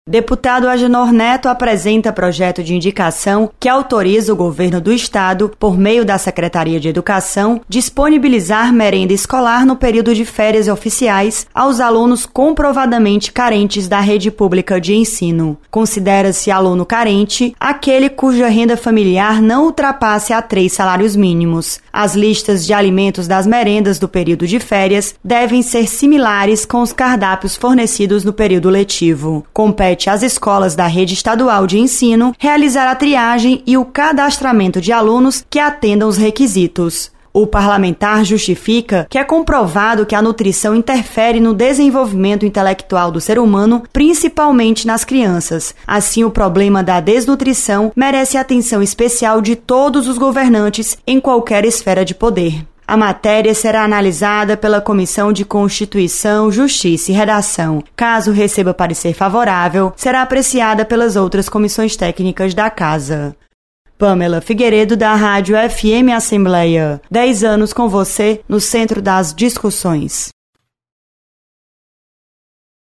Deputado Agenor Neto apresenta projeto de indicação que autoriza o governo do estado, por meio da Secretaria de Educação, disponibilizar merenda escolar no período de férias oficiais aos alunos comprovadamente carentes da rede pública de ensino. Considera-se aluno carente aquele cuja renda familiar não ultrapasse a 3 salários mínimos. As listas de alimentos das merendas do período de férias devem ser similares com os cardápios fornecidos no período letivo. Compete às escolas da rede estadual de ensino realizar a triagem e o cadastramento de alunos que atendam os requisitos. O parlamentar justifica que é comprovado que a nutrição interfere no desenvolvimento intelectual do ser humano, principalmente nas crianças. Assim, o problema da desnutrição merece atenção especial de todos os governantes em qualquer esfera de poder. A matéria será analisada pela Comissão de Constituição, Justiça e Redação. Caso receba parecer favorável, será apreciada pelas outras comissões técnicas da Casa. Pamela Figueiredo, da Rádio FM Assembleia. 10 anos com você no centro das discussões.